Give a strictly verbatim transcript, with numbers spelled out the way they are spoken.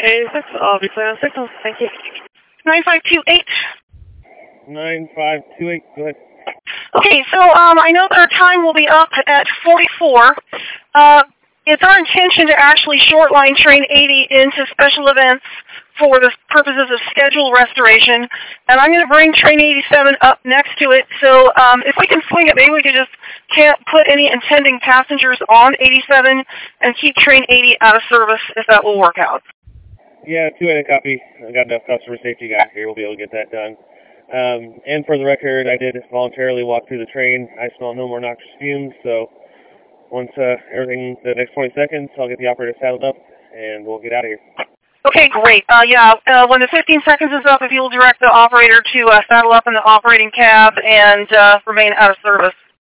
eighty-six, I'll be clear on signal. Thank you. nine five two eight. nine five two eight, go ahead. Okay, so um, I know that our time will be up at forty-four. Uh, it's our intention to actually short line train eighty into special events for the purposes of schedule restoration, and I'm going to bring train eighty-seven up next to it. So um, if we can swing it, maybe we could just can't put any intending passengers on eighty-seven and keep train eighty out of service if that will work out. Yeah, two eight copy. I got enough customer safety guys here. We'll be able to get that done. Um, and for the record, I did voluntarily walk through the train. I smell no more noxious fumes, so once uh, everything, the next twenty seconds, I'll get the operator saddled up, and we'll get out of here. Okay, great. Uh, yeah, uh, when the fifteen seconds is up, if you'll direct the operator to uh, saddle up in the operating cab and uh, remain out of service.